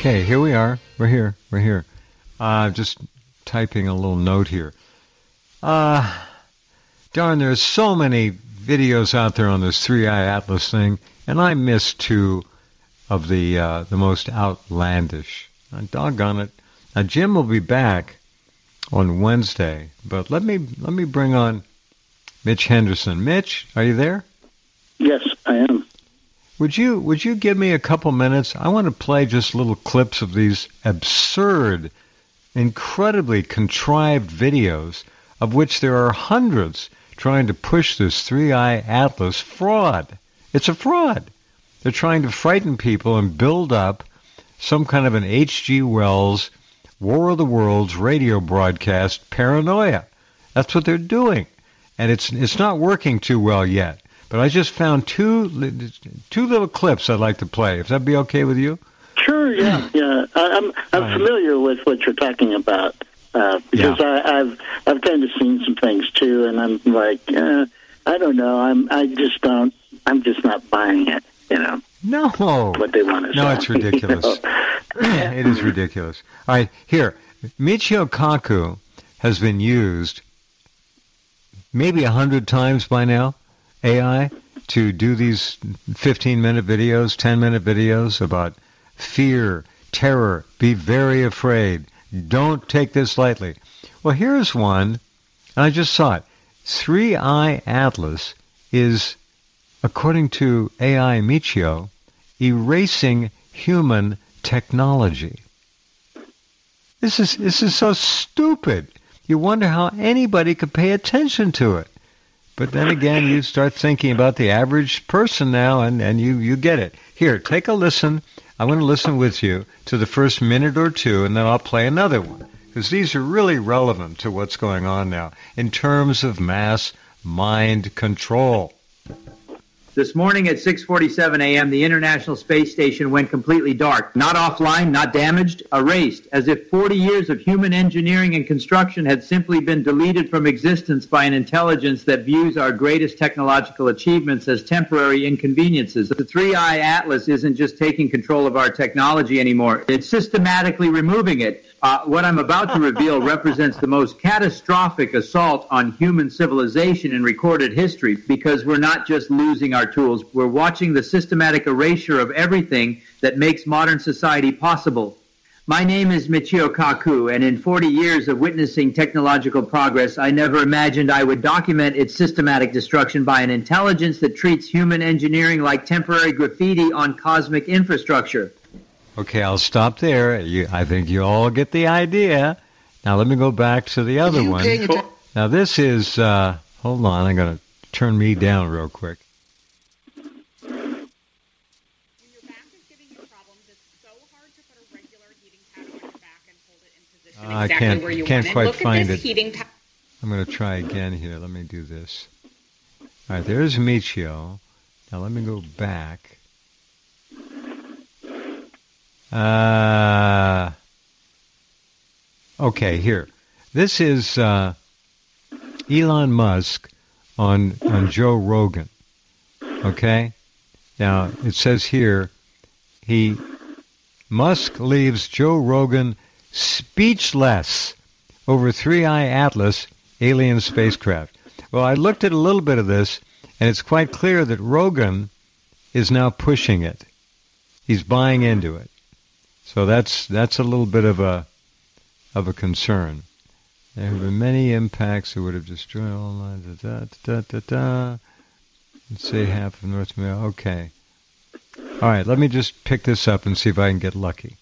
Okay, here we are. We're here. Just typing a little note here. Darn, there's so many videos out there on this 3i Atlas thing, and I missed two of the most outlandish. Doggone it. Now, Jim will be back on Wednesday, but let me bring on Mitch Henderson. Mitch, are you there? Yes, I am. Would you give me a couple minutes? I want to play just little clips of these absurd, incredibly contrived videos, of which there are hundreds, trying to push this 3i Atlas fraud. It's a fraud. They're trying to frighten people and build up some kind of an H.G. Wells War of the Worlds radio broadcast paranoia. That's what they're doing. And it's not working too well yet. But I just found two little clips I'd like to play. If that'd be okay with you? Sure, yeah. I'm familiar with what you're talking about because I've kind of seen some things too, and I'm like, I don't know. I'm just not buying it. You know. No. What they want to say. No, it's ridiculous. It is ridiculous. All right, here, Michio Kaku has been used maybe 100 times by now. AI to do these 15-minute videos, 10-minute videos about fear, terror, be very afraid, don't take this lightly. Well, here's one, and I just saw it. 3i Atlas is, according to AI Michio, erasing human technology. This is so stupid. You wonder how anybody could pay attention to it. But then again, you start thinking about the average person now, and you get it. Here, take a listen. I want to listen with you to the first minute or two, and then I'll play another one. Because these are really relevant to what's going on now in terms of mass mind control. This morning at 6:47 a.m., the International Space Station went completely dark. Not offline, not damaged, erased, as if 40 years of human engineering and construction had simply been deleted from existence by an intelligence that views our greatest technological achievements as temporary inconveniences. The 3i Atlas isn't just taking control of our technology anymore. It's systematically removing it. What I'm about to reveal represents the most catastrophic assault on human civilization in recorded history, because we're not just losing our tools, we're watching the systematic erasure of everything that makes modern society possible. My name is Michio Kaku, and in 40 years of witnessing technological progress, I never imagined I would document its systematic destruction by an intelligence that treats human engineering like temporary graffiti on cosmic infrastructure. Okay, I'll stop there. I think you all get the idea. Now let me go back to the other one. Now this is, hold on, I'm going to turn me down real quick. When your back is giving you problems, it's so hard to put a regular heating pad on your back and hold it in position exactly where you want it. I can't quite find it. Heating pad. I'm going to try again here. Let me do this. All right, there's Michio. Now let me go back. Okay, here. This is Elon Musk on Joe Rogan. Okay? Now, it says here, Musk leaves Joe Rogan speechless over 3i Atlas alien spacecraft. Well, I looked at a little bit of this, and it's quite clear that Rogan is now pushing it. He's buying into it. So that's a little bit of a concern. There have been many impacts that would have destroyed all lines. Let's say half of North America. Okay. All right, let me just pick this up and see if I can get lucky.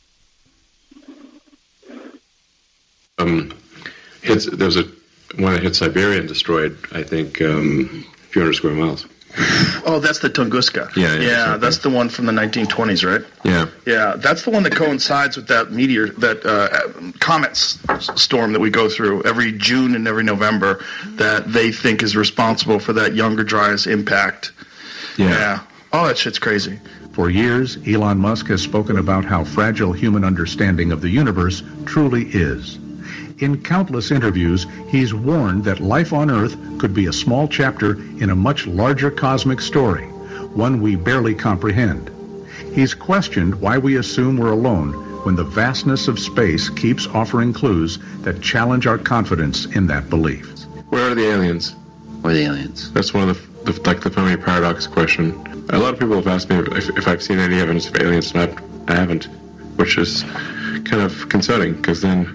There was one that hit Siberia and destroyed, I think, a few hundred square miles. Oh, that's the Tunguska. Yeah, that's the one from the 1920s, right? Yeah, that's the one that coincides with that meteor, that comet storm that we go through every June and every November, that they think is responsible for that Younger Dryas impact. Yeah. Oh, that shit's crazy. For years, Elon Musk has spoken about how fragile human understanding of the universe truly is. In countless interviews, he's warned that life on Earth could be a small chapter in a much larger cosmic story, one we barely comprehend. He's questioned why we assume we're alone when the vastness of space keeps offering clues that challenge our confidence in that belief. Where are the aliens? Where are the aliens? That's one of the Fermi paradox question. A lot of people have asked me if I've seen any evidence of aliens, and I haven't, which is kind of concerning, because then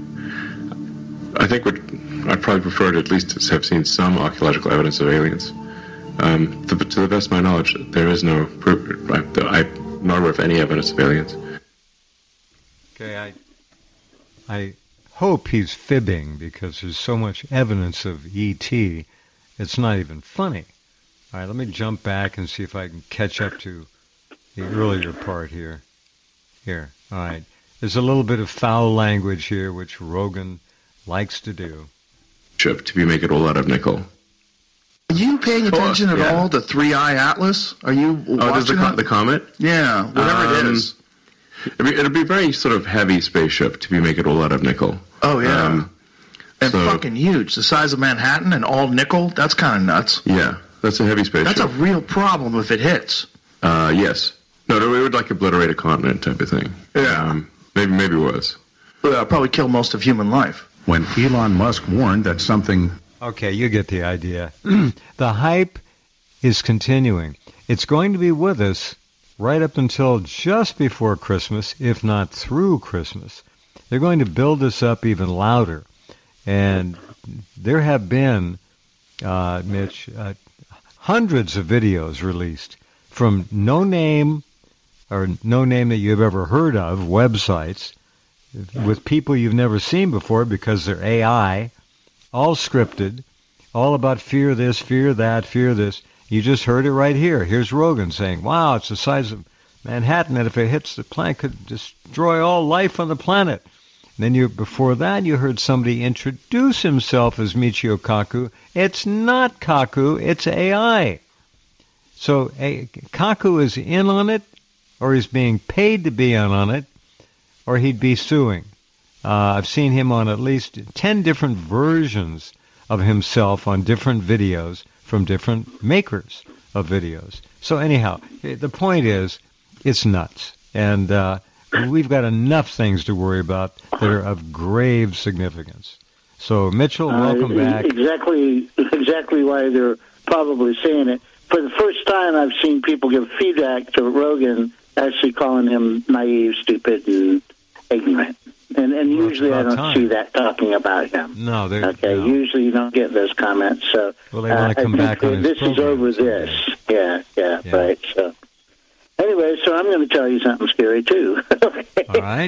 I think I'd probably prefer to at least have seen some archaeological evidence of aliens. To the best of my knowledge, there is no proof. I'm not aware of any evidence of aliens. Okay, I hope he's fibbing, because there's so much evidence of E.T., it's not even funny. All right, let me jump back and see if I can catch up to the earlier part here. Here, all right. There's a little bit of foul language here, which Rogan likes to do. To be make it all out of nickel. Are you paying attention at all to 3i Atlas? Are you watching the comet? Yeah, whatever it is. It'll be very sort of heavy spaceship to be make it all out of nickel. Oh, yeah. And fucking huge. The size of Manhattan and all nickel. That's kind of nuts. Yeah, that's a heavy spaceship. That's a real problem if it hits. Yes. No, it would like obliterate a continent type of thing. Yeah. Maybe worse. Well, probably kill most of human life. When Elon Musk warned that something... Okay, you get the idea. The hype is continuing. It's going to be with us right up until just before Christmas, if not through Christmas. They're going to build this up even louder. And there have been, Mitch, hundreds of videos released from no-name that you've ever heard of websites with people you've never seen before because they're AI, all scripted, all about fear this, fear that, fear this. You just heard it right here. Here's Rogan saying, wow, it's the size of Manhattan, and if it hits the planet, it could destroy all life on the planet. And then before that, you heard somebody introduce himself as Michio Kaku. It's not Kaku, it's AI. So Kaku is in on it, or he's being paid to be in on it, or he'd be suing. I've seen him on at least 10 different versions of himself on different videos from different makers of videos. So anyhow, the point is, it's nuts. And we've got enough things to worry about that are of grave significance. So, Mitchell, welcome back. Exactly why they're probably saying it. For the first time, I've seen people give feedback to Rogan, actually calling him naive, stupid, and ignorant. And usually I don't see that talking about him. No, okay. No. Usually you don't get those comments. So well, they want to come back on this is over this. Yeah, right. So anyway, so I'm going to tell you something scary too. Okay? All right.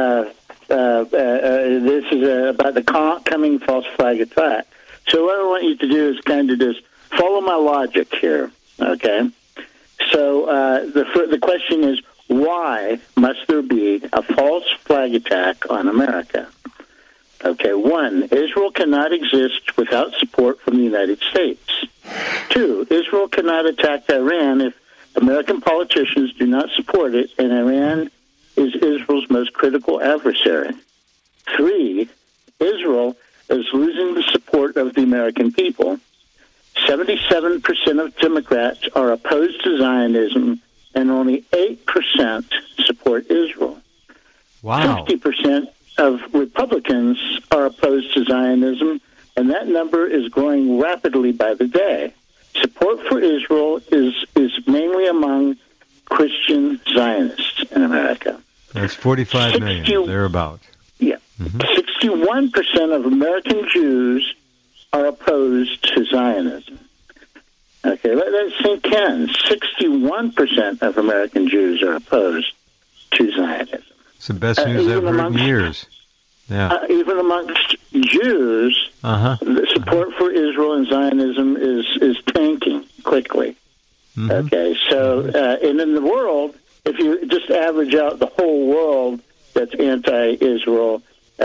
This is about the coming false flag attack. So what I want you to do is kind of just follow my logic here. Okay. So the question is, why must there be a false flag attack on America? Okay, 1, Israel cannot exist without support from the United States. 2, Israel cannot attack Iran if American politicians do not support it, and Iran is Israel's most critical adversary. 3, Israel is losing the support of the American people. 77% of Democrats are opposed to Zionism, and only 8% support Israel. Wow. 50% of Republicans are opposed to Zionism, and that number is growing rapidly by the day. Support for Israel is mainly among Christian Zionists in America. That's 45 million, thereabout. Yeah. 61% of American Jews are opposed to Zionism. Okay, let that sink in. 61% of American Jews are opposed to Zionism. It's the best news I've heard in years. Yeah. Even amongst Jews, the support for Israel and Zionism is tanking quickly. Mm-hmm. Okay, so and in the world, if you just average out the whole world that's anti-Israel,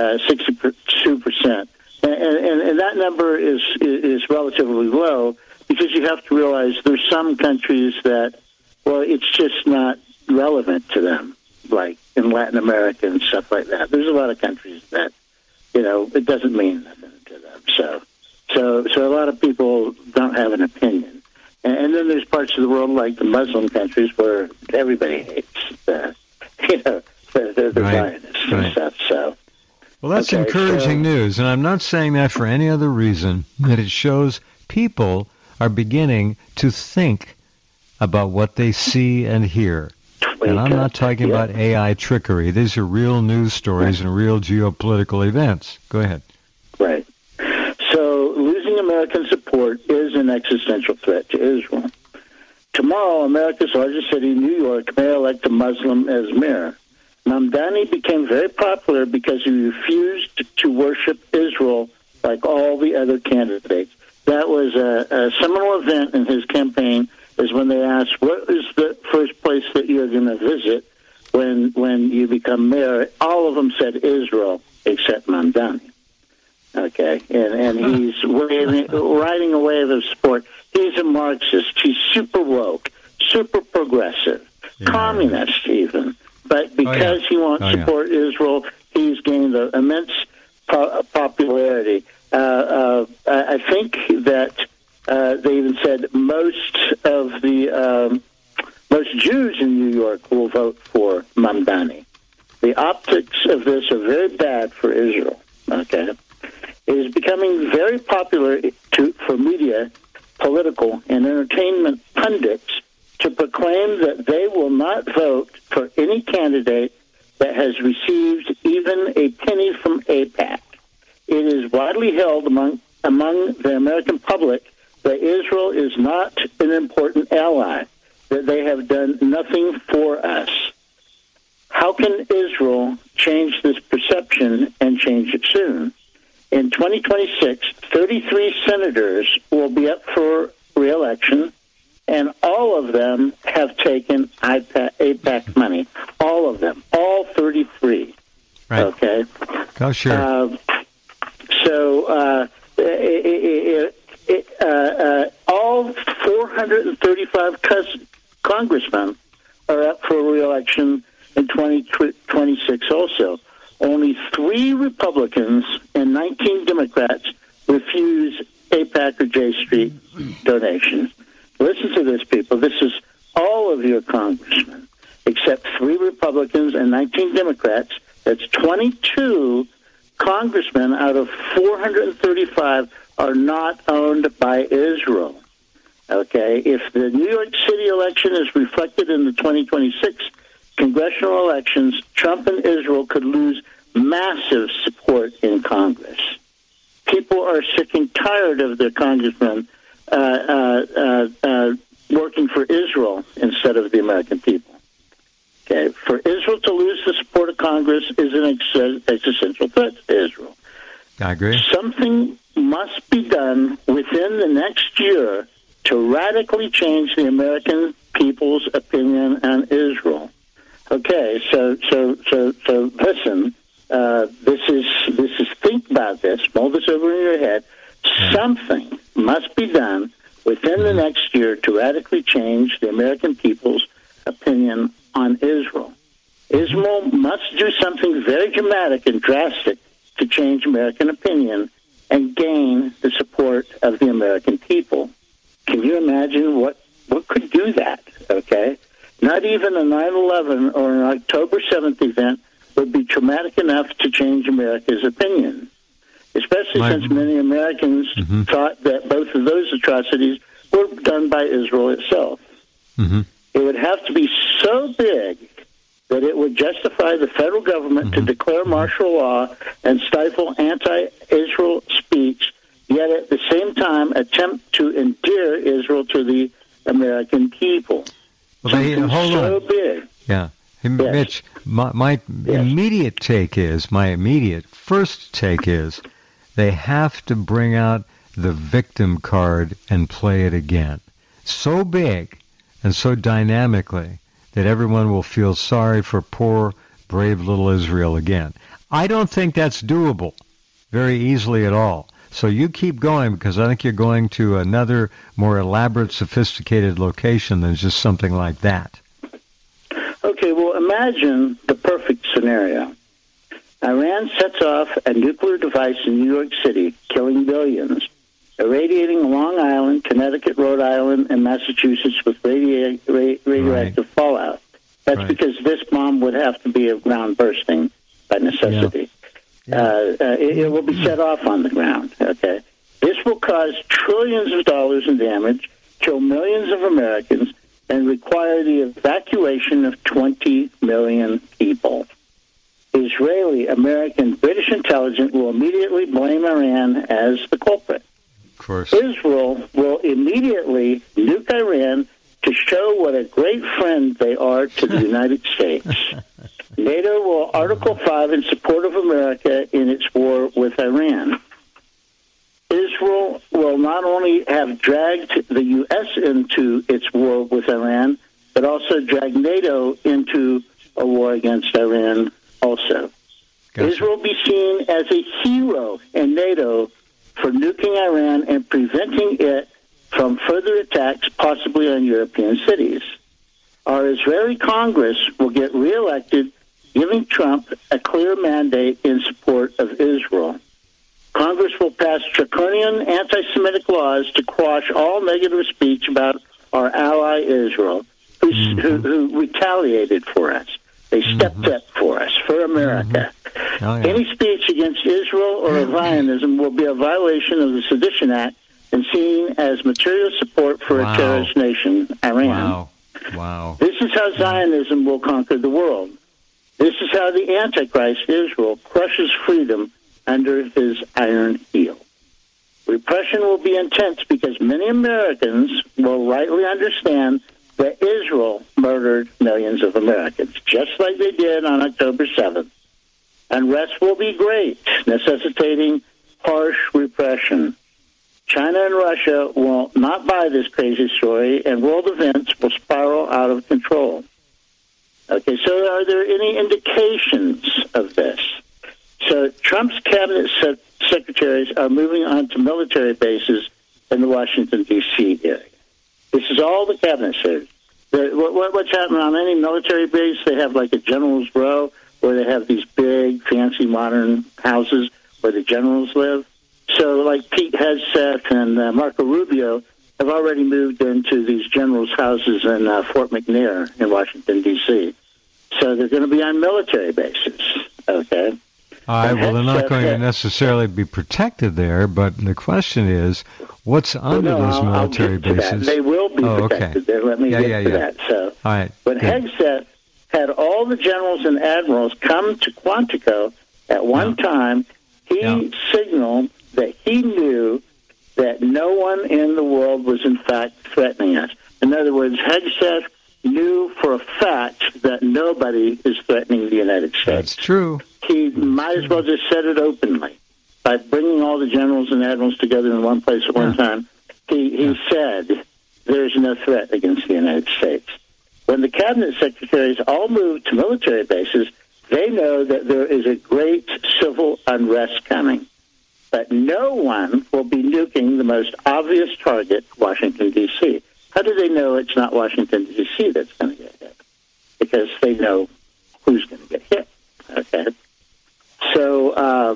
62%, and that number is relatively low. Because you have to realize there's some countries that, well, it's just not relevant to them, like in Latin America and stuff like that. There's a lot of countries that, it doesn't mean nothing to them. So a lot of people don't have an opinion. And then there's parts of the world like the Muslim countries where everybody hates the Zionists and stuff. So, well, that's encouraging news, and I'm not saying that for any other reason that it shows people are beginning to think about what they see and hear. And I'm not talking about AI trickery. These are real news stories and real geopolitical events. Go ahead. Right. So losing American support is an existential threat to Israel. Tomorrow, America's largest city, New York, may elect a Muslim as mayor. Mamdani became very popular because he refused to worship Israel like all the other candidates. That was a seminal event in his campaign, is when they asked, what is the first place that you're going to visit when you become mayor? All of them said Israel, except Mamdani. Okay, and he's riding a wave of support. He's a Marxist. He's super woke, super progressive, communist even. But because he won't support Israel, he's gained an immense popularity. I think that they even said most Jews in New York will vote for Mamdani. The optics of this are very bad for Israel. Okay, it is becoming very popular for media, political, and entertainment pundits to proclaim that they will not vote for any candidate that has received even a penny from AIPAC. It is widely held among the American public that Israel is not an important ally, that they have done nothing for us. How can Israel change this perception and change it soon? In 2026, 33 senators will be up for re-election, and all of them have taken AIPAC money. All of them. All 33. Right. Okay? Oh, sure. All 435 congressmen are up for re-election in 2026 also. Only 3 Republicans and 19 Democrats refuse AIPAC or J Street donations. Listen to this, people. This is all of your congressmen, except 3 Republicans and 19 Democrats. That's 22 congressmen out of 435 are not owned by Israel. Okay? If the New York City election is reflected in the 2026 congressional elections, Trump and Israel could lose massive support in Congress. People are sick and tired of their congressmen working for Israel instead of the American people. Okay, for Israel to lose the support of Congress is an existential threat to Israel. I agree. Something must be done within the next year to radically change the American people's opinion on Israel. Okay, so listen. This is think about this. Mull this over in your head. Something must be done within the next year to radically change the American people's opinion on Israel. Israel must do something very dramatic and drastic to change American opinion and gain the support of the American people. Can you imagine what could do that? Okay, not even a 9/11 or an October 7th event would be traumatic enough to change America's opinion, especially since many Americans thought that both of those atrocities were done by Israel itself. It would have to be so big that it would justify the federal government to declare martial law and stifle anti-Israel speech, yet at the same time attempt to endear Israel to the American people. Well, hold so on. Big. Yeah. Hey, Mitch, my immediate take is, my immediate first take is, they have to bring out the victim card and play it again. So big and so dynamically that everyone will feel sorry for poor, brave little Israel again. I don't think that's doable very easily at all. So you keep going, because I think you're going to another more elaborate, sophisticated location than just something like that. Okay, well, imagine the perfect scenario. Iran sets off a nuclear device in New York City, killing billions. irradiating Long Island, Connecticut, Rhode Island, and Massachusetts with radioactive fallout. That's because this bomb would have to be a ground bursting by necessity. It will be set off on the ground, okay? This will cause trillions of dollars in damage, kill millions of Americans, and require the evacuation of 20 million people. Israeli, American, British intelligence will immediately blame Iran as the culprit. Of course. Israel will immediately nuke Iran to show what a great friend they are to the United States. NATO will Article 5 in support of America in its war with Iran. Israel will not only have dragged the U.S. into its war with Iran, but also drag NATO into a war against Iran also. Gotcha. Israel will be seen as a hero in NATO for nuking Iran and preventing it from further attacks, possibly on European cities. Our Israeli Congress will get reelected, giving Trump a clear mandate in support of Israel. Congress will pass draconian anti-Semitic laws to quash all negative speech about our ally Israel, who retaliated for us. They stepped up for us, for America. Any speech against Israel or Zionism will be a violation of the Sedition Act and seen as material support for a terrorist nation, Iran. Wow. This is how Zionism will conquer the world. This is how the Antichrist, Israel, crushes freedom under his iron heel. Repression will be intense because many Americans will rightly understand that Israel murdered millions of Americans, just like they did on October 7th. Unrest will be great, necessitating harsh repression. China and Russia will not buy this crazy story, and world events will spiral out of control. Okay, so are there any indications of this? So Trump's cabinet secretaries are moving on to military bases in the Washington, D.C. area. This is all the cabinet secretaries. What's happening on any military base, they have like a general's row where they have these big, fancy, modern houses where the generals live. So like Pete Hegseth and Marco Rubio have already moved into these generals' houses in Fort McNair in Washington, D.C. So they're going to be on military bases, okay? All right, well, they're not going to necessarily be protected there, but the question is, what's under those military bases? They will be protected there. Let me get to that. So, all right, when Hegseth had all the generals and admirals come to Quantico at one time, he signaled that he knew that no one in the world was, in fact, threatening us. In other words, Hegseth knew for a fact that nobody is threatening the United States. That's true. He might as well just said it openly. By bringing all the generals and admirals together in one place at one time, he said there's no threat against the United States. When the cabinet secretaries all move to military bases, they know that there is a great civil unrest coming. But no one will be nuking the most obvious target, Washington, D.C. How do they know it's not Washington, D.C. that's going to get hit? Because they know who's going to get hit. Okay. So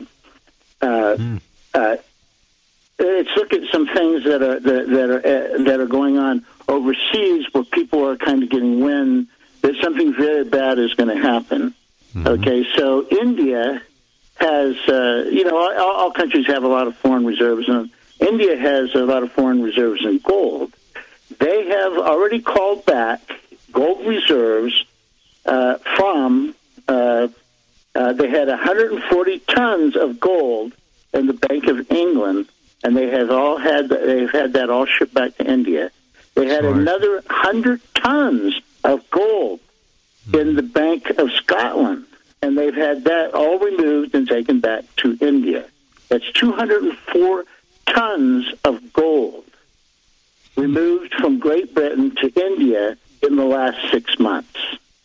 let's look at some things that are going on overseas where people are kind of getting wind that something very bad is going to happen. Mm-hmm. Okay, so India has, all countries have a lot of foreign reserves, and India has a lot of foreign reserves in gold. They have already called back gold reserves from. They had 140 tons of gold in the Bank of England, and they've had that all shipped back to India. They had another 100 tons of gold in the Bank of Scotland, and they've had that all removed and taken back to India. That's 204 tons of gold removed from Great Britain to India in the last 6 months.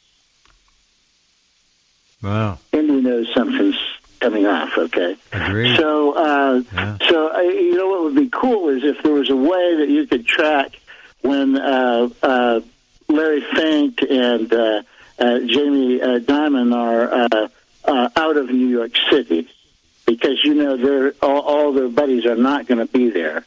Wow. India knows something's coming off, okay? Agreed. So what would be cool is if there was a way that you could track when Larry Fink and Jamie Dimon are out of New York City, because, all their buddies are not going to be there.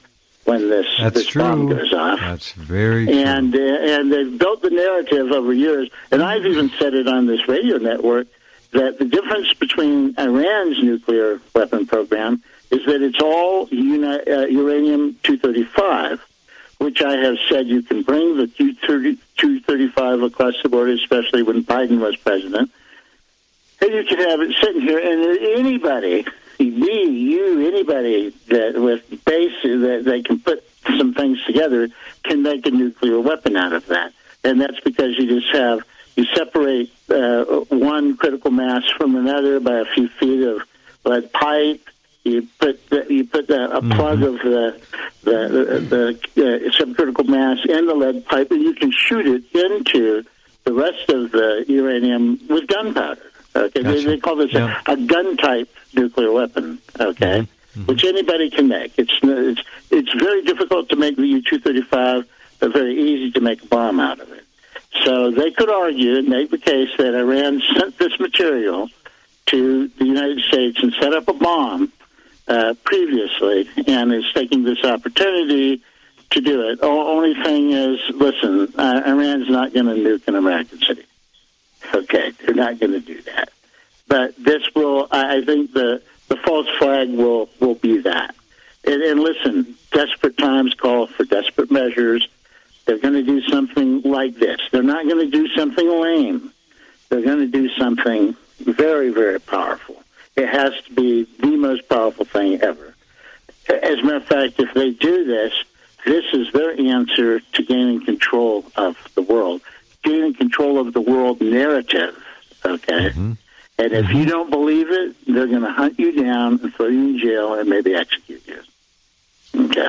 when this bomb goes off. That's very true. And they've built the narrative over years, and I've even said it on this radio network, that the difference between Iran's nuclear weapon program is that it's all uranium-235, which I have said you can bring the 235 across the border, especially when Biden was president, and you can have it sitting here, and anybody, anybody that with base that they can put some things together can make a nuclear weapon out of that. And that's because you separate one critical mass from another by a few feet of lead pipe. You put a plug of the subcritical mass in the lead pipe, and you can shoot it into the rest of the uranium with gunpowder. Okay, they call this a gun-type nuclear weapon. Okay, which anybody can make. It's very difficult to make the U-235, but very easy to make a bomb out of it. So they could argue and make the case that Iran sent this material to the United States and set up a bomb previously, and is taking this opportunity to do it. The only thing is, listen, Iran's not going to nuke an American city. Okay, they're not going to do that. But this will, I think the false flag will be that. And listen, desperate times call for desperate measures. They're going to do something like this. They're not going to do something lame. They're going to do something very, very powerful. It has to be the most powerful thing ever. As a matter of fact, if they do this is their answer to gaining control of the world, gaining control of the world narrative, okay? Mm-hmm. And if you don't believe it, they're going to hunt you down and throw you in jail and maybe execute you. Okay?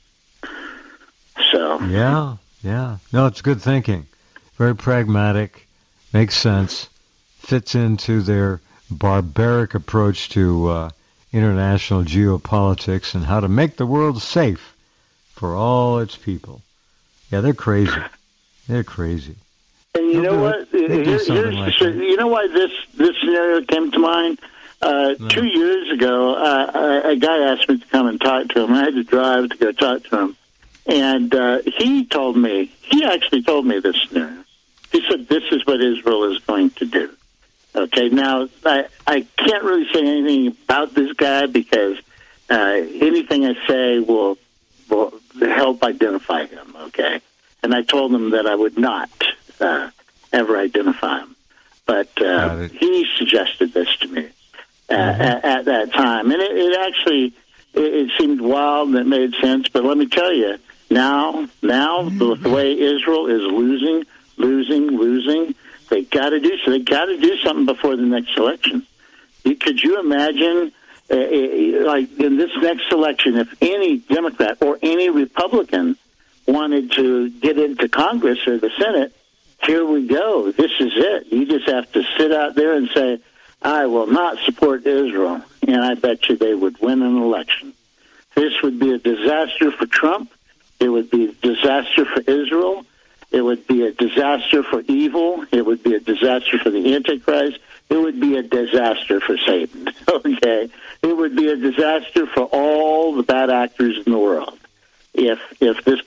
So. Yeah. No, it's good thinking. Very pragmatic, makes sense, fits into their barbaric approach to international geopolitics and how to make the world safe for all its people. Yeah, they're crazy. They're crazy. And you know what? You know why this scenario came to mind? 2 years ago, a guy asked me to come and talk to him. I had to drive to go talk to him. And he actually told me this scenario. He said, this is what Israel is going to do. Okay, now, I can't really say anything about this guy because anything I say will help identify him, okay? And I told him that I would not ever identify him. But he suggested this to me at that time. And it actually seemed wild and it made sense. But let me tell you, now the way Israel is losing, they got to do so. They got to do something before the next election. Could you imagine, like in this next election, if any Democrat or any Republican wanted to get into Congress or the Senate, here we go. This is it. You just have to sit out there and say, I will not support Israel. And I bet you they would win an election. This would be a disaster for Trump. It would be a disaster for Israel. It would be a disaster for evil. It would be a disaster for the Antichrist. It would be a disaster for Satan. Okay? It would be a disaster for all the bad actors in the world. If this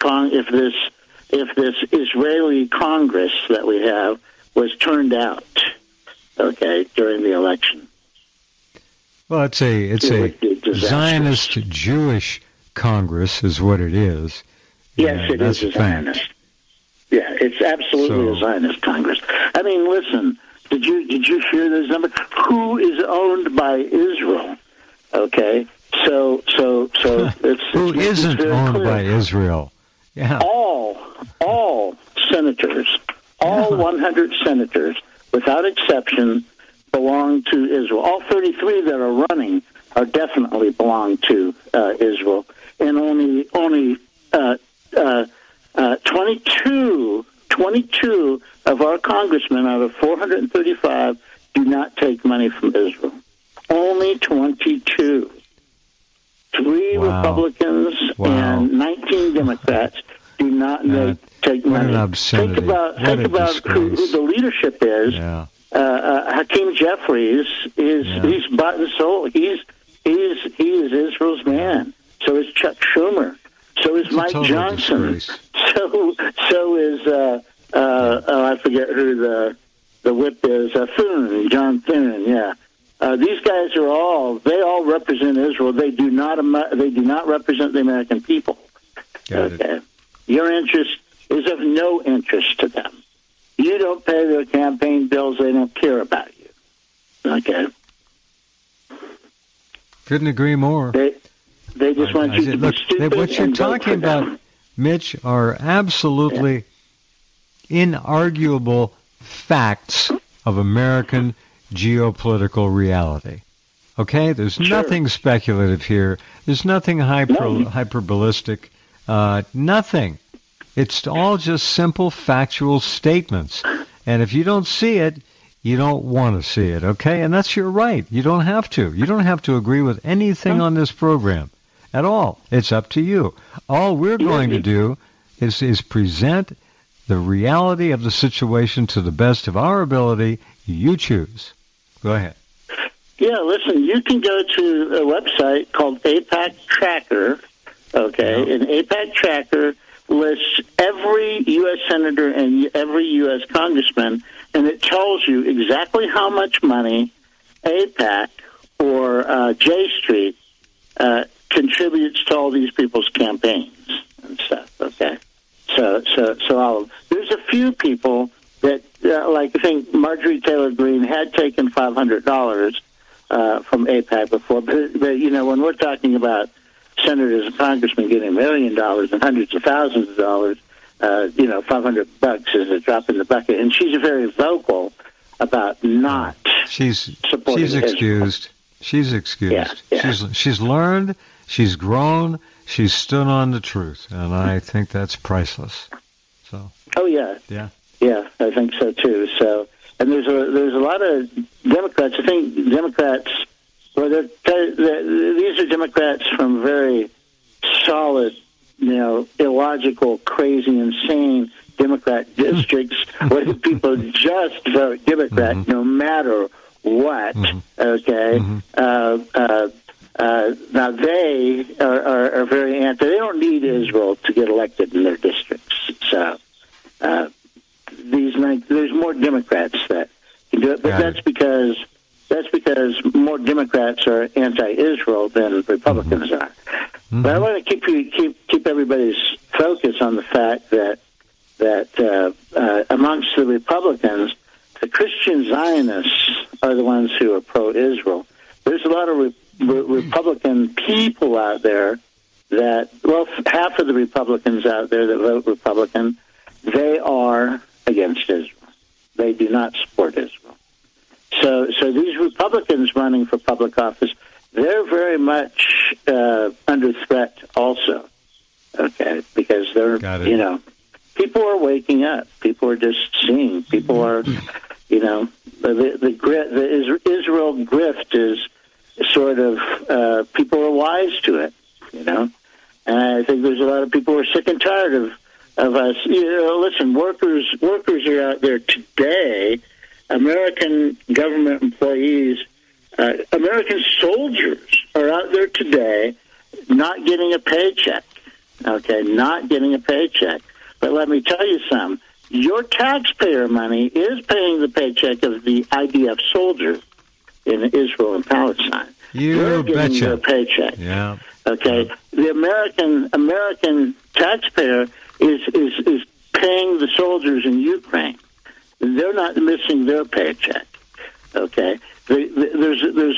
Israeli Congress that we have was turned out, okay, during the election. Well, it's a Zionist Jewish Congress is what it is. Yes, it is a Zionist. Yeah, it's absolutely a Zionist Congress. I mean, listen, did you hear those numbers? Who is owned by Israel? Okay, so who isn't owned by Israel? Yeah, all senators, all 100 senators, without exception, belong to Israel. All 33 that are running are definitely belong to Israel, and only 22 of our congressmen out of 435 do not take money from Israel. Only 22. 3 Republicans and 19 Democrats do not take money. What an obscenity. Think about who the leadership is. Yeah. Hakeem Jeffries he's bought and sold. He is Israel's man. So is Chuck Schumer. So is Johnson. Disgrace. So is I forget who the whip is. Thune, John Thune. Yeah. These guys are all represent Israel. They do not represent the American people. Got it. Your interest is of no interest to them. You don't pay their campaign bills. They don't care about you. Okay. Couldn't agree more. They just want you to be stupid. What you're talking about, Mitch, are absolutely inarguable facts of American geopolitical reality. Okay? There's nothing speculative here. There's nothing hyperbolistic. Nothing. It's all just simple factual statements. And if you don't see it, you don't want to see it, okay? And that's your right. You don't have to. You don't have to agree with anything on this program at all. It's up to you. All we're going to do is present the reality of the situation to the best of our ability. You choose. Go ahead. Yeah, listen, you can go to a website called AIPAC Tracker, okay? And AIPAC Tracker lists every U.S. senator and every U.S. congressman, and it tells you exactly how much money AIPAC or J Street contributes to all these people's campaigns and stuff, okay? So there's a few people that, like I think Marjorie Taylor Greene had taken $500 from AIPAC before, but you know, when we're talking about senators and congressmen getting $1 million and hundreds of thousands of dollars, you know, $500 is a drop in the bucket. And she's very vocal about not supporting She's excused. She's excused. Yeah. She's learned. She's grown. She's stood on the truth, and I think that's priceless. So. Oh yeah. Yeah. Yeah, I think so too. So, and there's a lot of Democrats. I think Democrats. Well, these are Democrats from very solid, you know, illogical, crazy, insane Democrat districts where people just vote Democrat no matter what. Okay. Now they are very anti. They don't need Israel to get elected in their districts. So there's more Democrats that can do it, but that's because more Democrats are anti-Israel than Republicans are. But I want to keep everybody's focus on the fact that amongst the Republicans, the Christian Zionists are the ones who are pro-Israel. There's a lot of Republican people out there that, well, half of the Republicans out there that vote Republican, they are against Israel. They do not support Israel. So these Republicans running for public office, they're very much under threat also, okay, because they're, you know, people are waking up. People are just seeing. People are, you know, the Israel grift is sort of, people are wise to it, you know, and I think there's a lot of people who are sick and tired of us. You know, listen, workers are out there today. American government employees, American soldiers are out there today not getting a paycheck, okay, not getting a paycheck. But let me tell you something. Your taxpayer money is paying the paycheck of the IDF soldier in Israel and Palestine. They're getting their paycheck. Yeah. Okay. The American taxpayer is paying the soldiers in Ukraine. They're not missing their paycheck. Okay. There's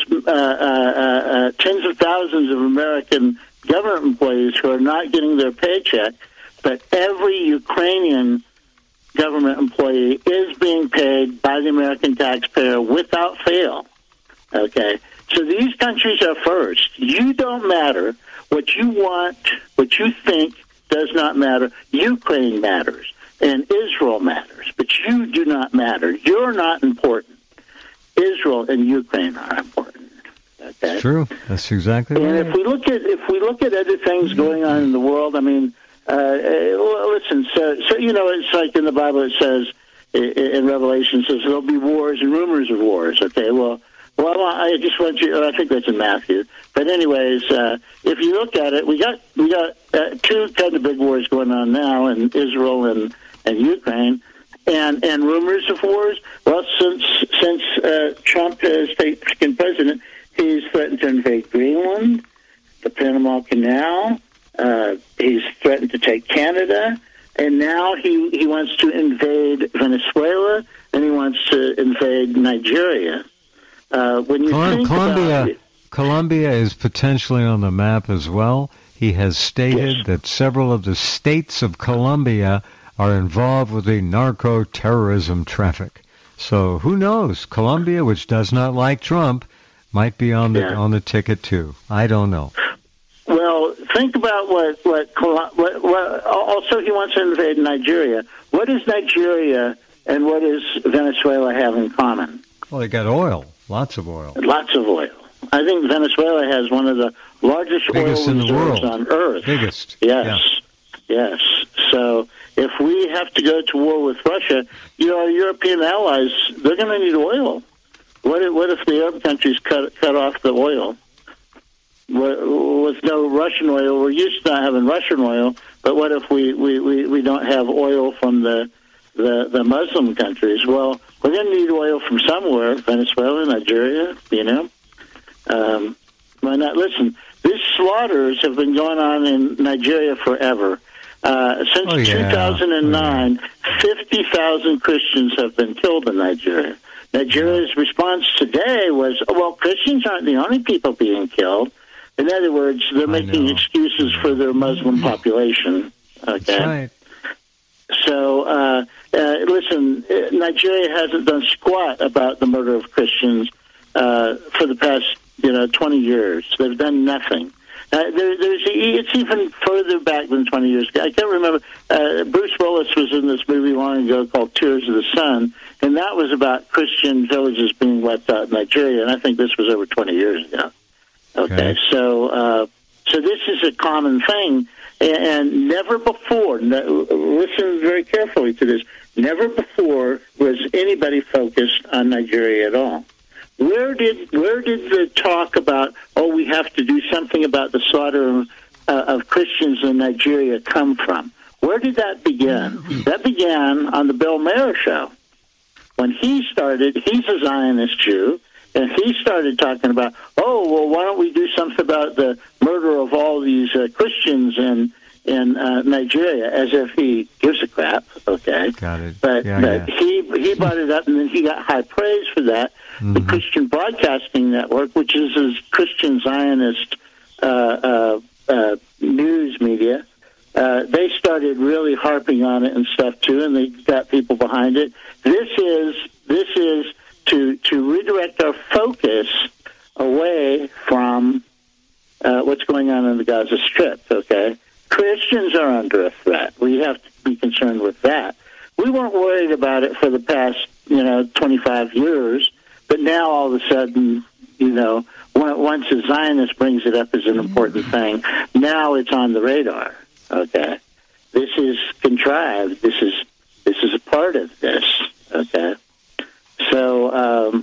tens of thousands of American government employees who are not getting their paycheck, but every Ukrainian government employee is being paid by the American taxpayer without fail. Okay. So these countries are first. You don't matter. What you want, what you think does not matter. Ukraine matters. And Israel matters, but you do not matter. You're not important. Israel and Ukraine are important. Okay? True. That's exactly right. And if we look at other things going on in the world, I mean, listen. So you know, it's like in the Bible. It says in Revelation, it says there'll be wars and rumors of wars. Okay. Well, I just want you. I think that's in Matthew. But anyways, if if you look at it, we got two kind of big wars going on now in Israel and Ukraine, and rumors of wars. Well, since Trump has taken president, he's threatened to invade Greenland, the Panama Canal. He's threatened to take Canada, and now he wants to invade Venezuela, and he wants to invade Nigeria. When you think about it, Colombia is potentially on the map as well. He has stated that several of the states of Colombia are involved with the narco-terrorism traffic. So who knows? Colombia, which does not like Trump, might be on the ticket too. I don't know. Well, think about what also he wants to invade Nigeria. What does Nigeria and what does Venezuela have in common? Well, they got oil, lots of oil. Lots of oil. I think Venezuela has one of the largest biggest oil in the reserves world. on Earth. Biggest. Yes. So if we have to go to war with Russia, our European allies, they're going to need oil. What if the Arab countries cut off the oil? With no Russian oil, we're used to not having Russian oil, but what if we don't have oil from the Muslim countries? Well, we're going to need oil from somewhere, Venezuela, Nigeria, why not? Listen, these slaughters have been going on in Nigeria forever. Since 2009, 50,000 Christians have been killed in Nigeria. Nigeria's response today was, well, Christians aren't the only people being killed. In other words, they're making excuses for their Muslim population. Okay. That's right. So, listen, Nigeria hasn't done squat about the murder of Christians for the past 20 years. They've done nothing. It's even further back than 20 years ago. I can't remember. Bruce Willis was in this movie long ago called Tears of the Sun, and that was about Christian villages being wiped out in Nigeria, and I think this was over 20 years ago. Okay. So this is a common thing, and never before, listen very carefully to this, never before was anybody focused on Nigeria at all. Where did the talk about, we have to do something about the slaughter of Christians in Nigeria come from? Where did that begin? That began on the Bill Maher show. When he started, he's a Zionist Jew, and he started talking about, why don't we do something about the murder of all these Christians in Nigeria, as if he gives a crap, okay? Got it. But he brought it up, and then he got high praise for that. Mm-hmm. The Christian Broadcasting Network, which is a Christian Zionist news media, they started really harping on it and stuff too, and they got people behind it. This is to redirect our focus away from what's going on in the Gaza Strip. Okay, Christians are under a threat. We have to be concerned with that. We weren't worried about it for the past 25 years, but now all of a sudden, once a Zionist brings it up as an important thing, now it's on the radar. Okay, this is contrived. This is a part of this. Okay, so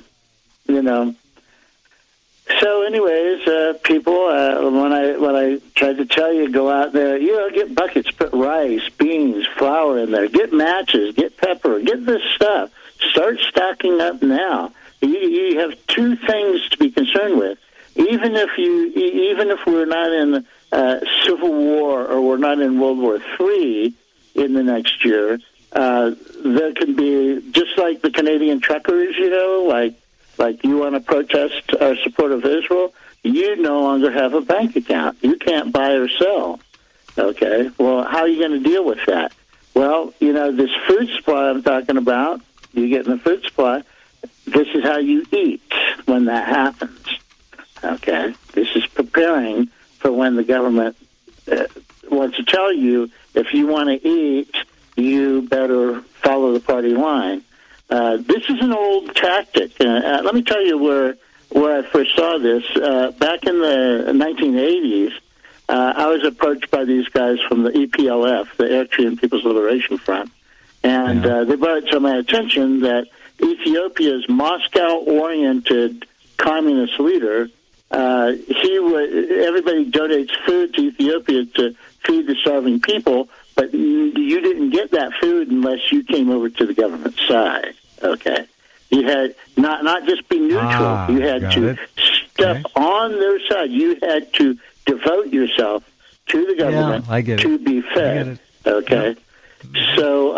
So, anyways, people, when I tried to tell you, go out there, get buckets, put rice, beans, flour in there, get matches, get pepper, get this stuff. Start stocking up now. You have two things to be concerned with. Even if we're not in Civil War or we're not in World War III in the next year, there can be, just like the Canadian truckers, like you want to protest our support of Israel, you no longer have a bank account. You can't buy or sell. Okay? Well, how are you going to deal with that? Well, this food supply I'm talking about, you get in the food supply, this is how you eat when that happens. Okay? This is preparing for when the government wants to tell you, if you want to eat, you better follow the party line. This is an old tactic. Let me tell you where I first saw this. Back in the 1980s, I was approached by these guys from the EPLF, the Eritrean People's Liberation Front, and they brought it to my attention that Ethiopia's Moscow-oriented communist leader everybody donates food to Ethiopia to feed the starving people, but you didn't get that food unless you came over to the government side. Okay, you had not just be neutral. You had to step on their side. You had to devote yourself to the government to be fed. Okay, so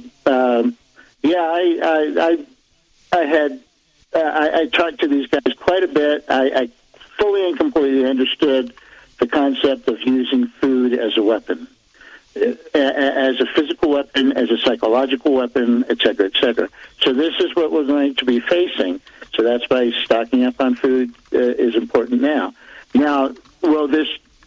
I talked to these guys quite a bit. I fully and completely understood the concept of using food as a weapon, as a physical weapon, as a psychological weapon, et cetera, et cetera. So this is what we're going to be facing. So that's why stocking up on food is important now. Now, will this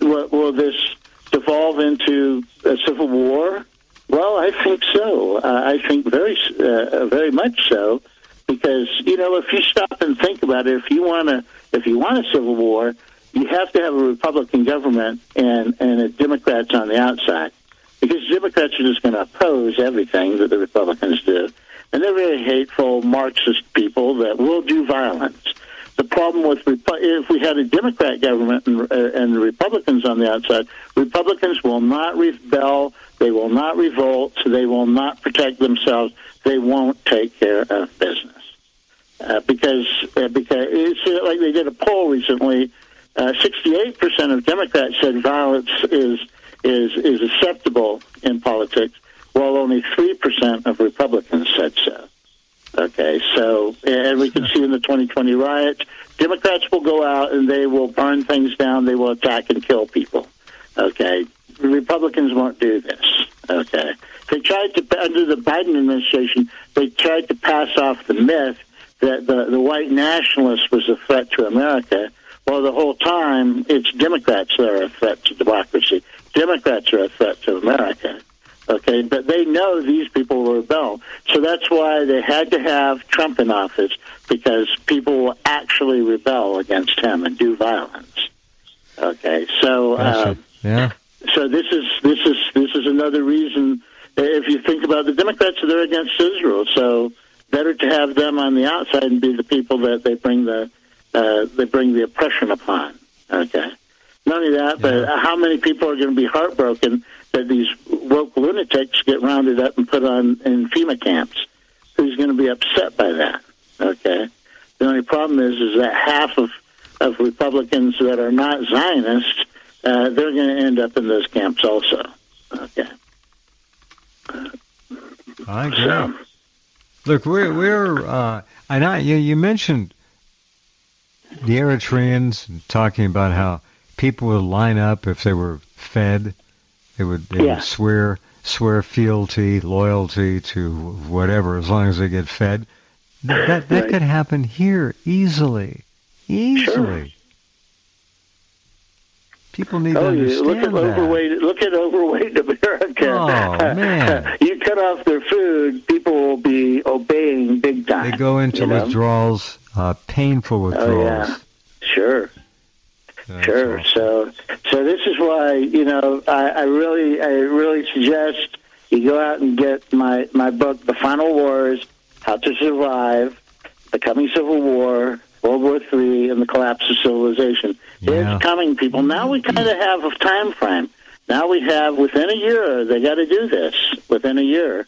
devolve into a civil war? Well, I think so. I think very much so, because if you stop and think about it, if you want a civil war, you have to have a Republican government and Democrats on the outside, because Democrats are just going to oppose everything that the Republicans do, and they're very hateful Marxist people that will do violence. The problem with if we had a Democrat government and the Republicans on the outside, Republicans will not rebel, they will not revolt, they will not protect themselves, they won't take care of business. Because it's like they did a poll recently, 68% of Democrats said violence is acceptable in politics, while only 3% of Republicans said so. Okay, so, and we can see in the 2020 riots, Democrats will go out and they will burn things down, they will attack and kill people. Okay, the Republicans won't do this. Okay, they tried to, under the Biden administration, they tried to pass off the myth that the white nationalist was a threat to America. Well, the whole time, it's Democrats that are a threat to democracy. Democrats are a threat to America. Okay, but they know these people will rebel. So that's why they had to have Trump in office, because people will actually rebel against him and do violence. Okay, so so this is another reason. If you think about the Democrats, they're against Israel, so better to have them on the outside and be the people that they bring the oppression upon. Okay. Not only that, but how many people are going to be heartbroken that these woke lunatics get rounded up and put on in FEMA camps? Who's going to be upset by that? Okay. The only problem is that half of Republicans that are not Zionists, they're going to end up in those camps also. Okay. I agree. So, look, you mentioned the Eritreans talking about how people would line up if they were fed. They would swear fealty, loyalty to whatever, as long as they get fed. That could happen here easily. Sure. People need to understand Look at overweight America. Oh, man. You cut off their food, people will be obeying big time. They go into withdrawals, painful withdrawals. Oh, yeah. Sure. Sure. So this is why, I really suggest you go out and get my book, The Final Wars, How to Survive, The Coming Civil War, World War III, and the Collapse of Civilization. Yeah. It's coming, people. Now we kind of have a time frame. Now we have, within a year, they got to do this. Within a year.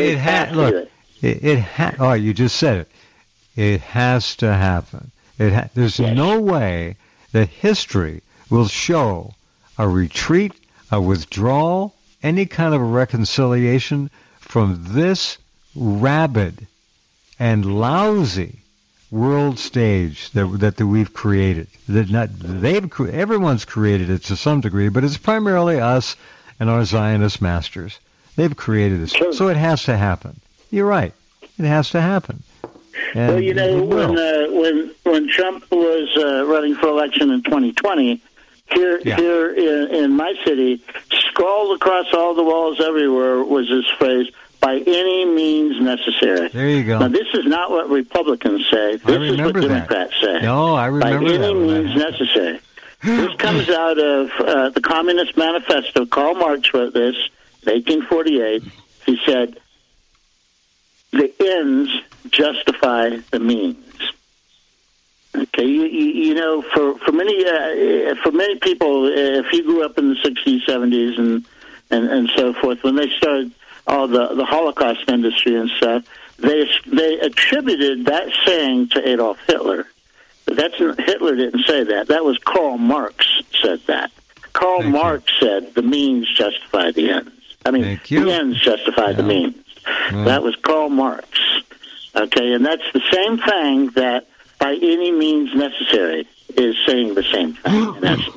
You just said it. It has to happen. There's no way that history will show a retreat, a withdrawal, any kind of a reconciliation from this rabid and lousy world stage that we've created. Everyone's created it to some degree, but it's primarily us and our Zionist masters. They've created this, so it has to happen. You're right. It has to happen. And when Trump was running for election in 2020, here in my city, scrawled across all the walls everywhere was this phrase, by any means necessary. There you go. Now, this is not what Republicans say. This is what Democrats say. No, I remember that. By any means necessary. This comes out of the Communist Manifesto. Karl Marx wrote this in 1848. He said, the ends justify the means. Okay, you know, for many people, if you grew up in the 60s, 70s, and so forth, when they started all the Holocaust industry and stuff, they attributed that saying to Adolf Hitler. Hitler didn't say that. That was Karl Marx said that. Karl Marx said the means justify the ends. I mean, the ends justify the means. That was Karl Marx. Okay, and that's the same thing that by any means necessary is saying the same thing in essence.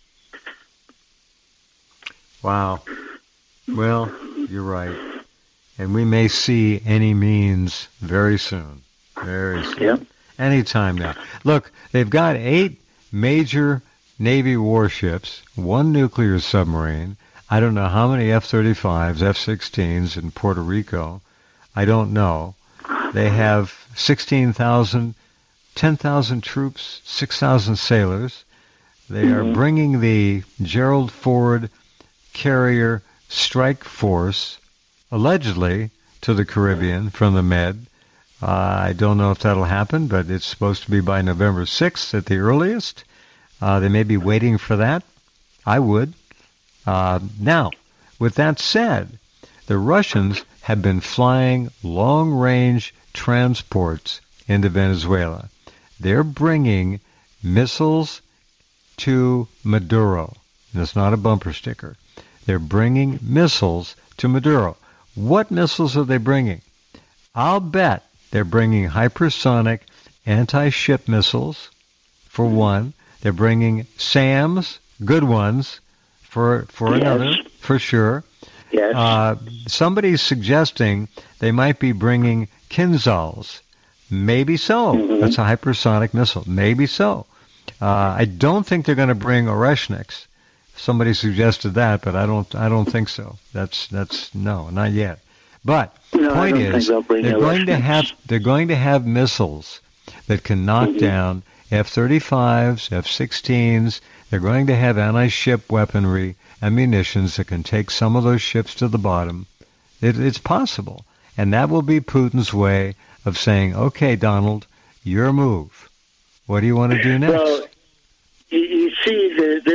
Wow. Well, you're right. And we may see any means very soon. Very soon. Yep. Anytime now. Look, they've got 8 major Navy warships, 1 nuclear submarine. I don't know how many F-35s, F-16s in Puerto Rico. I don't know. They have 16,000, 10,000 troops, 6,000 sailors. They are bringing the Gerald Ford carrier strike force, allegedly, to the Caribbean from the Med. I don't know if that'll happen, but it's supposed to be by November 6th at the earliest. They may be waiting for that. I would. Now, with that said, the Russians have been flying long-range transports into Venezuela. They're bringing missiles to Maduro. That's not a bumper sticker. They're bringing missiles to Maduro. What missiles are they bringing? I'll bet they're bringing hypersonic anti-ship missiles, for one. They're bringing SAMs, good ones, for another, for sure. Yes. Somebody's suggesting they might be bringing Kinzhals. Maybe so. That's a hypersonic missile. Maybe so. I don't think they're going to bring Oreshniks. Somebody suggested that, but I don't think so. That's no, not yet. But the point is, they're going to have missiles that can knock down F-35s, F-16s. They're going to have anti-ship weaponry and munitions that can take some of those ships to the bottom. It's possible, and that will be Putin's way of saying, "Okay, Donald, your move. What do you want to do next?" Well, you see,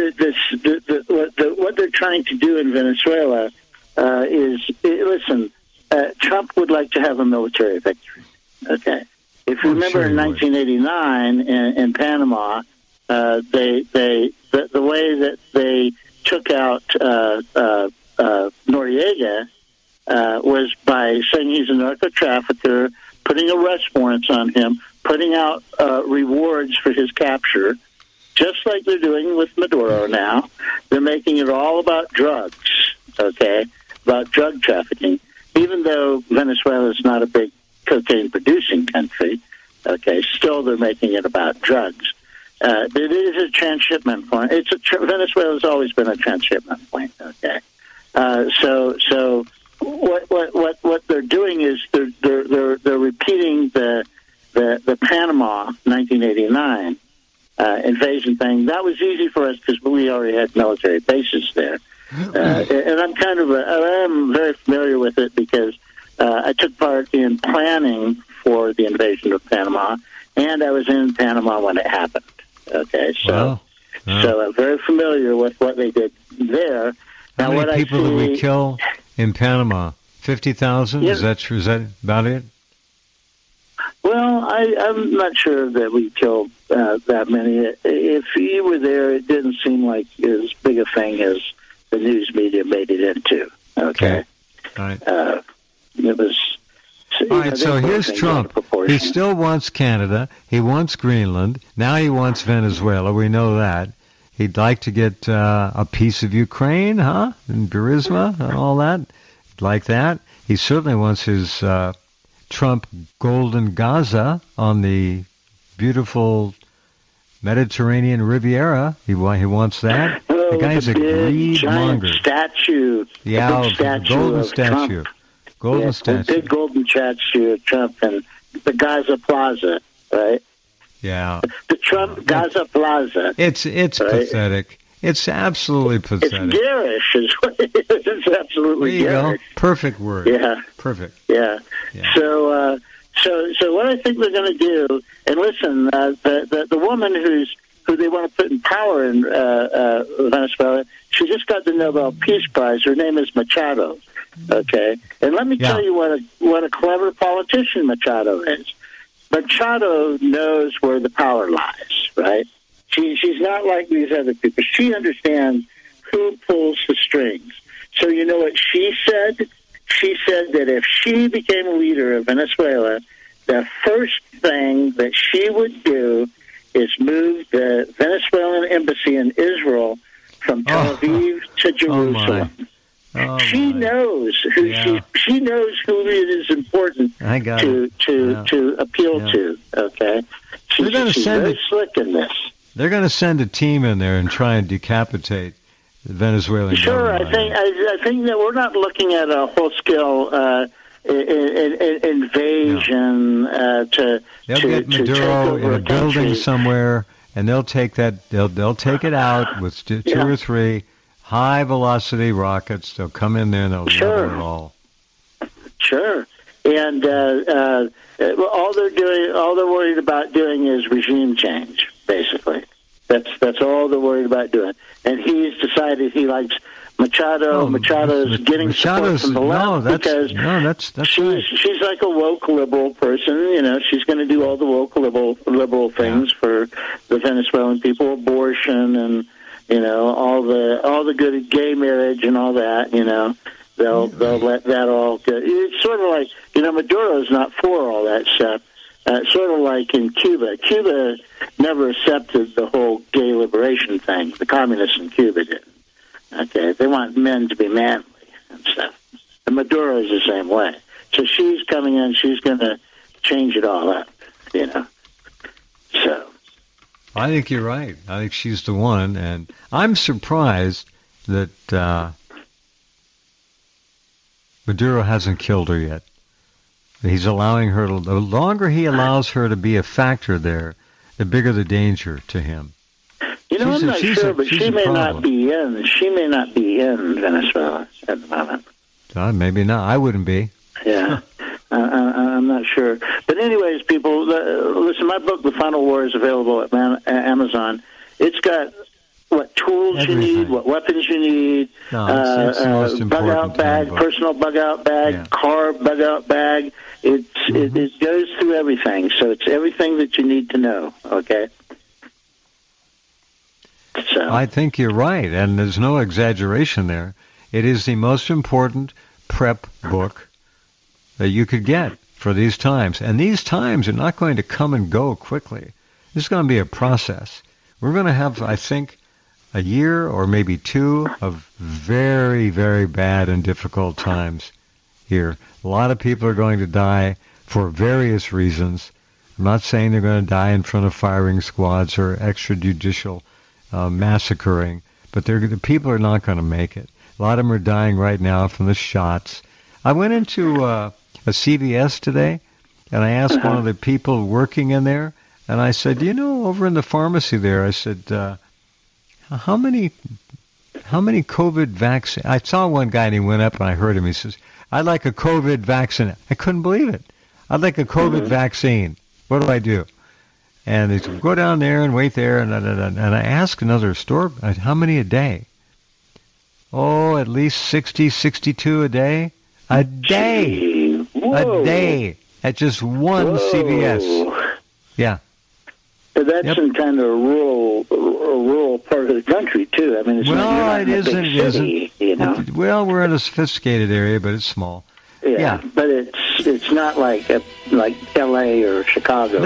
what they're trying to do in Venezuela is, listen, Trump would like to have a military victory. Okay, if you remember in 1989 in Panama, the way that they took out Noriega was by saying he's a narco trafficker, putting arrest warrants on him, putting out rewards for his capture, just like they're doing with Maduro now. They're making it all about drugs, okay, about drug trafficking, even though Venezuela is not a big cocaine-producing country, okay, still they're making it about drugs. It is a transshipment point. Venezuela's always been a transshipment point, okay. So what they're doing is they're repeating the Panama 1989 invasion thing. That was easy for us because we already had military bases there, and I am very familiar with it because I took part in planning for the invasion of Panama, and I was in Panama when it happened. Okay, so I'm very familiar with what they did there. How many people did we kill in Panama? 50,000? Yeah. Is that true? Is that about it? Well, I'm not sure that we killed that many. If you were there, it didn't seem like as big a thing as the news media made it into. Okay. All right. It was. All right, so here's Trump. He still wants Canada. He wants Greenland. Now he wants Venezuela. We know that. He'd like to get a piece of Ukraine, huh? And Burisma and all that. Like that. He certainly wants his Trump Golden Gaza on the beautiful Mediterranean Riviera. He wants that. The guy's a greed monger. Statue. Yeah, golden statue. Trump. Big golden statue of Trump in the Gaza Plaza, right? Yeah. The Trump Gaza Plaza. It's right? Pathetic. It's absolutely pathetic. It's garish, is what it is. It's absolutely there you garish. Go. Perfect word. Yeah. Perfect. Yeah. So So what I think they're going to do, and listen, the woman who they want to put in power in Venezuela, she just got the Nobel Peace Prize. Her name is Machado. Okay, and let me tell you what a clever politician Machado is. Machado knows where the power lies, right? She's not like these other people. She understands who pulls the strings. So you know what she said? She said that if she became a leader of Venezuela, the first thing that she would do is move the Venezuelan embassy in Israel from Tel Aviv to Jerusalem. She knows who she knows who it is important to appeal to. Okay, she's very slick in this. They're going to send a team in there and try and decapitate the Venezuelan government. I think that we're not looking at a whole scale invasion they'll get Maduro in a building somewhere, and they'll take that. They'll take it out with two or three high velocity rockets. They'll come in there and they'll level it all. Sure. And all they're worried about doing is regime change, basically. That's all they're worried about doing. And he's decided he likes Machado. Machado's getting support from the left because she's like a woke liberal person. You know, she's going to do all the woke liberal things for the Venezuelan people, abortion and all the good gay marriage and all that. You know, they'll let that all go. It's sort of like Maduro's not for all that stuff. Sort of like in Cuba. Cuba never accepted the whole gay liberation thing. The communists in Cuba did. Okay, they want men to be manly and stuff. And Maduro is the same way. So she's coming in. She's going to change it all up. So. I think you're right. I think she's the one, and I'm surprised that Maduro hasn't killed her yet. He's allowing her to. The longer he allows her to be a factor there, the bigger the danger to him. I'm not sure, but she may not be in. She may not be in Venezuela at the moment. Maybe not. I wouldn't be. Yeah, I'm not sure. But anyways, people, listen. My book, The Final War, is available at Amazon. It's got what tools you need, what weapons you need, bug-out bag, personal bug-out bag, car bug-out bag. It goes through everything, so it's everything that you need to know, okay? So. I think you're right, and there's no exaggeration there. It is the most important prep book that you could get for these times. And these times are not going to come and go quickly. This is going to be a process. We're going to have, I think, a year or maybe two of very, very bad and difficult times here. A lot of people are going to die for various reasons. I'm not saying they're going to die in front of firing squads or extrajudicial massacring, but the people are not going to make it. A lot of them are dying right now from the shots. I went into a CVS today, and I asked one of the people working in there, and I said, over in the pharmacy there, I said, how many COVID vaccines? I saw one guy, and he went up, and I heard him. He says, I'd like a COVID vaccine. I couldn't believe it. I'd like a COVID vaccine. What do I do? And they said, go down there and wait there. And I asked another store, how many a day? Oh, at least 60, 62 a day. A day. Whoa. A day at just one CVS. Yeah. That's in kind of a rural part of the country too. I mean, it's not it isn't. City, Well, we're in a sophisticated area, but it's small. Yeah. But it's not like L.A. or Chicago.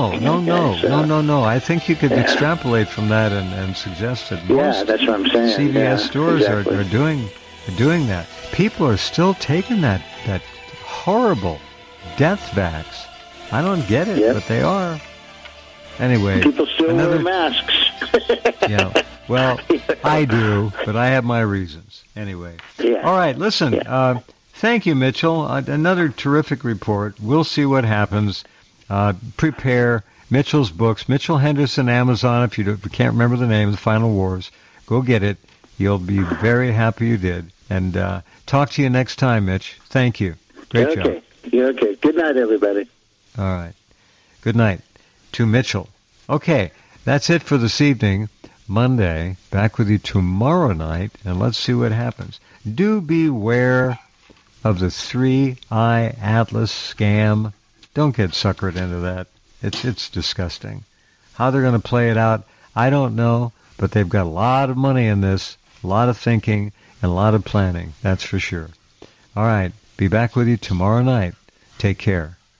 No. I think you could extrapolate from that and suggest that most that's what I'm saying. CVS stores are doing that. People are still taking that horrible death vax. I don't get it, but they are. Anyway, people still wear masks. Well, I do, but I have my reasons. Anyway. Yeah. All right, listen. Thank you, Mitchell. Another terrific report. We'll see what happens. Prepare Mitchell's books. Mitchell Henderson, Amazon. If you can't remember the name, The Final Wars, go get it. You'll be very happy you did. And talk to you next time, Mitch. Thank you. Great job. Okay. Good night, everybody. All right. Good night to Mitchell. Okay, that's it for this evening. Monday, back with you tomorrow night, and let's see what happens. Do beware of the 3-eye atlas scam. Don't get suckered into that. It's disgusting. How they're going to play it out, I don't know, but they've got a lot of money in this, a lot of thinking, and a lot of planning, that's for sure. All right, be back with you tomorrow night. Take care.